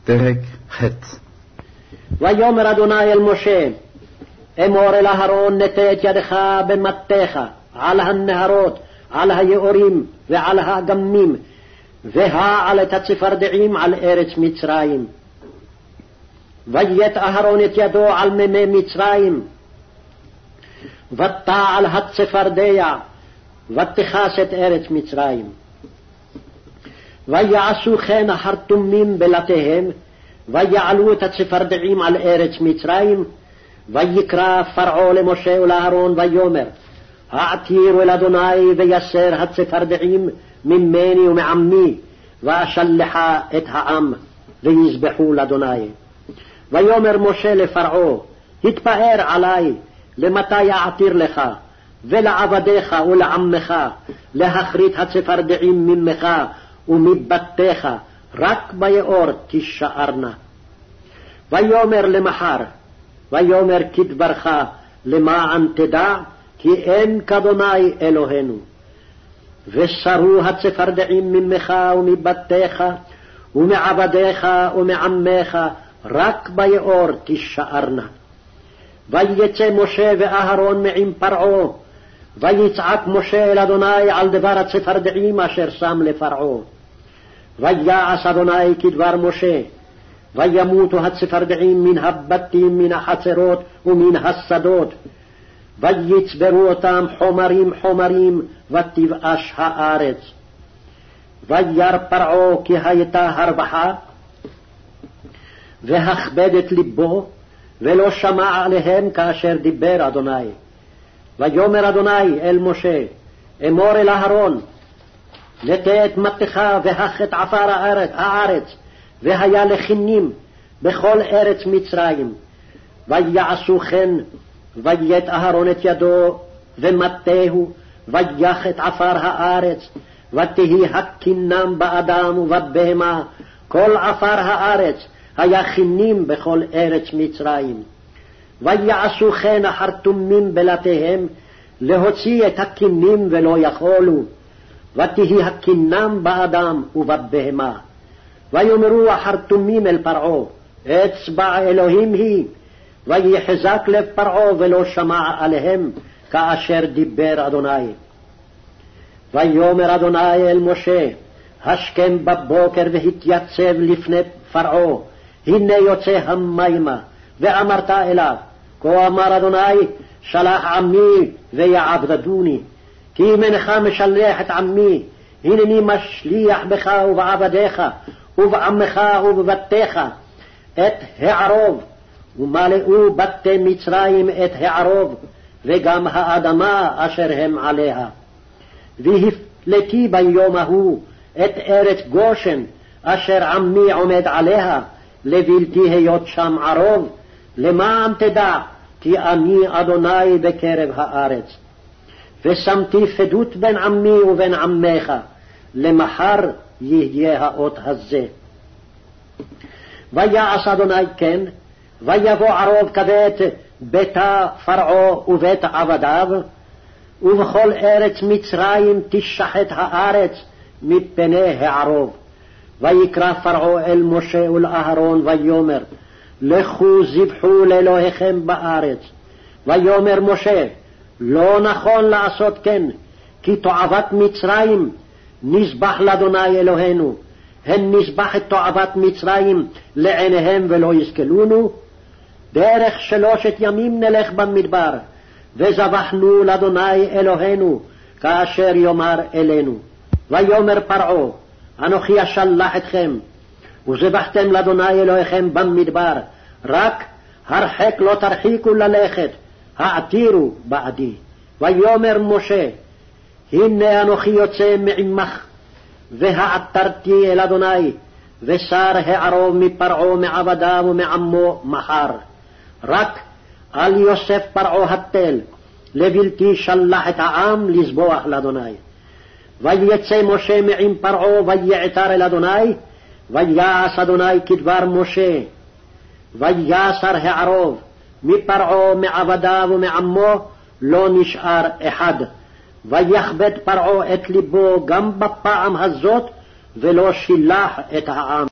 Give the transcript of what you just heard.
פרק ח'. ויאמר אדוני אל משה, אמור אל אהרון, נטה את ידך במטתך על הנהרות, על היעורים ועל האגמים, והעל את הצפרדעים על ארץ מצרים. ויית אהרון את ידו על מימי מצרים, ותעל הצפרדע, ותכס את ארץ מצרים. ויעשו כן החרטומים בלתיהם, ויעלו את הצפרדעים על ארץ מצרים. ויקרא פרעה למשה ולאהרון ויאמר, העתירו אל אדוני ויסר הצפרדעים ממני ומעמי, ואשלחה את העם ויזבחו לאדוני. ויאמר משה לפרעה, התפאר עלי, למתי אעתיר לך ולעבדיך ולעמך להכרית הצפרדעים ממך ומבתיך, רק ביאור תישארנה. ויאמר למחר, ויאמר כדברך, למען תדע כי אין כאדוני אלוהינו. וסרו הצפרדעים ממך ומבתיך ומעבדיך ומעמך, רק ביאור תישארנה. ויצא משה ואהרון מעם פרעה, ויצעק משה אל אדוני על דבר הצפרדעים אשר שם לפרעה. ויעש אדוני כדבר משה, וימותו הצפרדעים מן הבתים, מן החצרות ומן השדות, ויצברו אותם חומרים חומרים, ותבאש הארץ. וירא פרעה כי הייתה הרווחה, והכבד את ליבו, ולא שמע עליהם כאשר דיבר אדוני. ויאמר אדוני אל משה, אמור אל אהרון, נטה את מטתך והך את עפר הארץ, והיה לכינים בכל ארץ מצרים. ויעשו כן, ויית אהרון את ידו ומטהו, ויח את עפר הארץ, ותהי הכינם באדם ובבהמה, כל עפר הארץ היה כינים בכל ארץ מצרים. ויעשו כן החרטומים בלתיהם, להוציא את הכינים ולא יכולו, ותהי הכינם באדם ובבהמה. ויאמרו החרטומים אל פרעה, אצבע אלוהים היא, ויחזק לב פרעה ולא שמע עליהם כאשר דיבר אדוני. ויאמר אדוני אל משה, השכם בבוקר והתייצב לפני פרעה, הנה יוצא המימה, ואמרת אליו, כה אמר אדוני, שלח עמי ויעבדוני, כי אם אינך משלח את עמי, הנני משליח בך ובעבדיך ובעמך ובבתיך את הערוב, ומלאו בתי מצרים את הערוב, וגם האדמה אשר הם עליה. והפלתי ביום ההוא את ארץ גושן אשר עמי עומד עליה, לבלתי היות שם ערוב, למען תדע כי אני אדוני בקרב הארץ. ושמתי פדות בין עמי ובין עמך, למחר יהיה האות הזה. ויעש אדוני כן, ויבוא ערוב כבית ביתה פרעה ובית עבדיו, ובכל ארץ מצרים תשחט הארץ מפני הערוב. ויקרא פרעה אל משה ולאהרון ויאמר, לכו זבחו לאלוהיכם בארץ. ויאמר משה, לא נכון לעשות כן, כי תועבת מצרים נזבח לאדוני אלוהינו, הן נזבח את תועבת מצרים לעיניהם ולא יסכלונו. דרך 3 ימים נלך במדבר, וזבחנו לאדוני אלוהינו כאשר יאמר אלינו. ויאמר פרעה, אנוכי אשלח אתכם, וזבחתם לאדוני אלוהיכם במדבר, רק הרחק לא תרחיקו ללכת, העתירו בעדי. ויאמר משה, הנה אנוכי יוצא מעמך, והעתרתי אל אדוני, ושר הערוב מפרעה מעבדיו ומעמו מחר. רק על יוסף פרעה התל, לבלתי שלח את העם לזבוח לאדוני. ויצא משה מעם פרעה ויעתר אל אדוני, ויעש אדוני כדבר משה. ויסר הערוב מפרעה מעבדיו ומעמו, לא נשאר אחד. ויכבד פרעה את ליבו גם בפעם הזאת, ולא שילח את העם.